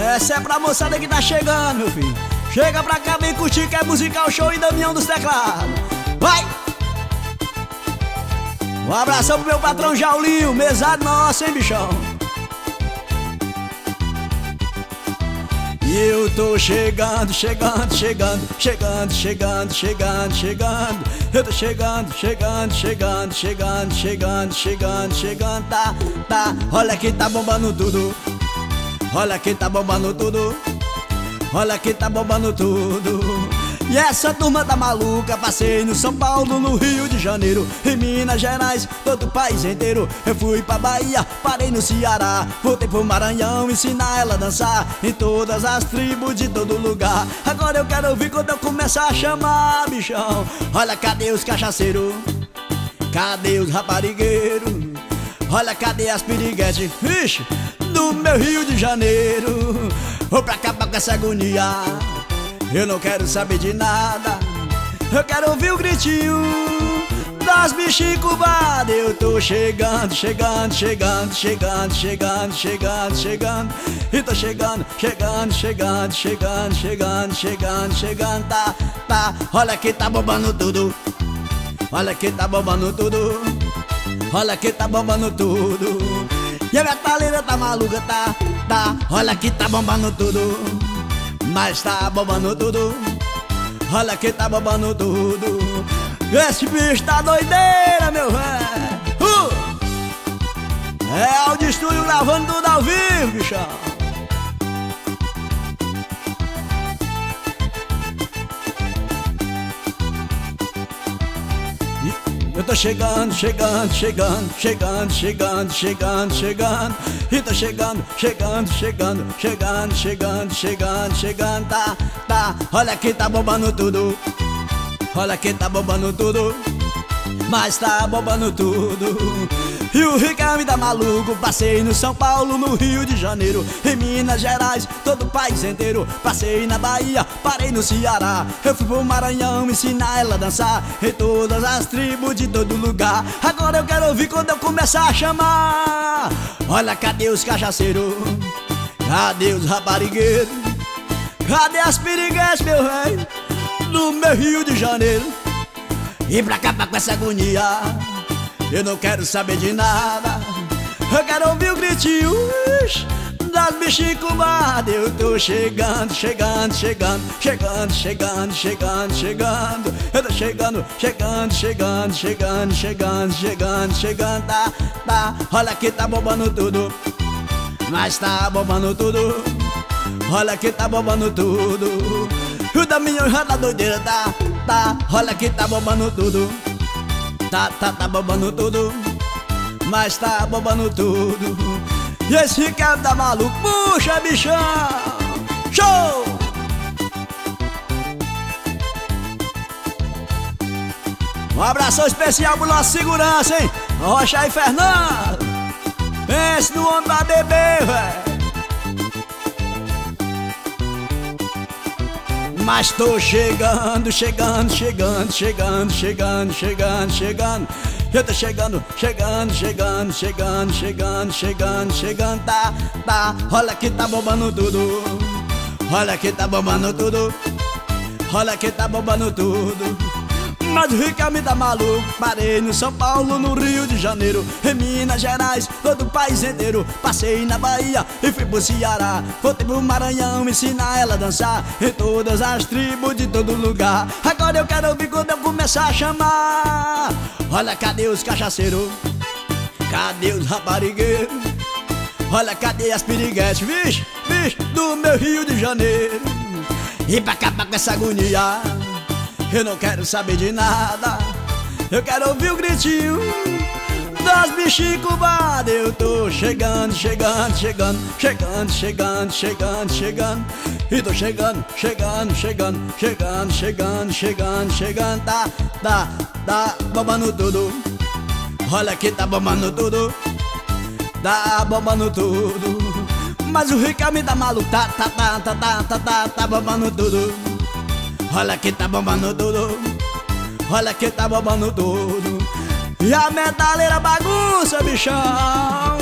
Essa é pra moçada que tá chegando, meu filho. Chega pra cá, vem curtir que é musical show e Damião dos teclados. Vai! Um abração pro meu patrão Jaulinho, mesado nosso, hein, bichão? E eu tô chegando, chegando, chegando, chegando, chegando, chegando, chegando. Eu tô chegando, chegando, chegando, chegando, chegando, chegando, chegando. Tá, olha quem tá bombando tudo. Olha quem tá bombando tudo. Olha quem tá bombando tudo. E essa turma tá maluca. Passei no São Paulo, no Rio de Janeiro, em Minas Gerais, todo o país inteiro. Eu fui pra Bahia, parei no Ceará, voltei pro Maranhão, ensinar ela a dançar em todas as tribos de todo lugar. Agora eu quero ouvir quando eu começar a chamar, bichão. Olha, cadê os cachaceiros? Cadê os raparigueiros? Olha, cadê as piriguetes? Vixe, do meu Rio de Janeiro. Vou pra acabar com essa agonia. Eu não quero saber de nada. Eu quero ouvir o gritinho das bichinhas incubadas. Eu tô chegando, chegando, chegando, chegando, chegando, chegando, chegando. E tô chegando, chegando, chegando, chegando, chegando, chegando, chegando. Tá, olha quem tá bombando tudo. Olha quem tá bombando tudo. Olha quem tá bombando tudo. E a metaleira tá maluca, tá. Olha quem tá bombando tudo. Mas tá bombando tudo. Olha quem tá bombando tudo. Esse bicho tá doideira, meu velho. É áudio estúdio gravando tudo ao vivo, bichão. Eu tô chegando, chegando, chegando, chegando, chegando, chegando, chegando. E tô chegando, chegando, chegando, chegando, chegando, chegando, chegando. Tá, olha quem tá bombando tudo. Olha quem tá bombando tudo. Mas tá bombando tudo. E o Ricardo tá maluco. Passei no São Paulo, no Rio de Janeiro, em Minas Gerais, todo o país inteiro. Passei na Bahia, parei no Ceará, eu fui pro Maranhão, ensinar ela a dançar em todas as tribos de todo lugar. Agora eu quero ouvir quando eu começar a chamar. Olha, cadê os cachaceiros? Cadê os raparigueiros? Cadê as piriguetes, meu rei? No meu Rio de Janeiro. E pra acabar com essa agonia, eu não quero saber de nada. Eu quero ouvir o gritinho das bichinhas incubadas. Eu tô chegando, chegando, chegando, chegando, chegando, chegando, chegando. Eu tô chegando, chegando, chegando, chegando, chegando, chegando, chegando. Tá, olha quem tá bombando tudo. Mas tá bombando tudo. Olha quem tá bombando tudo. O Damião já tá doideira, tá. Olha quem tá bombando tudo. Tá bombando tudo. Mas tá bombando tudo. E esse Ricardo tá maluco. Puxa, bichão. Show! Um abração especial pro nosso segurança, hein? Rocha e Fernando. Pense no homem da bebê, velho. Mas tô chegando, chegando, chegando, chegando, chegando, chegando, chegando. Eu tô chegando, chegando, chegando, chegando, chegando, chegando, chegando. Tá, olha que tá bombando tudo. Olha que tá bombando tudo. Olha que tá bombando tudo. Mas o Ricardo tá maluco. Parei no São Paulo, no Rio de Janeiro, em Minas Gerais, todo o país inteiro. Passei na Bahia e fui pro Ceará, voltei pro Maranhão, ensinar ela a dançar em todas as tribos de todo lugar. Agora eu quero ouvir quando eu começar a chamar. Olha, cadê os cachaceiros? Cadê os raparigueiros? Olha, cadê as piriguetes? Vixe, do meu Rio de Janeiro. E pra acabar com essa agonia, eu não quero saber de nada. Eu quero ouvir o gritinho das bichinhas incubadas. Eu tô chegando, chegando, chegando, chegando, chegando, chegando, chegando. E tô chegando, chegando, chegando, chegando, chegando, chegando, chegando. Tá bombando tudo. Olha que tá bombando tudo. Tá bombando tudo. Mas o Ricardo tá maluco. Tá bombando tudo. Olha que tá bombando tudo. Olha que tá bombando tudo. E a metaleira bagunça, bichão.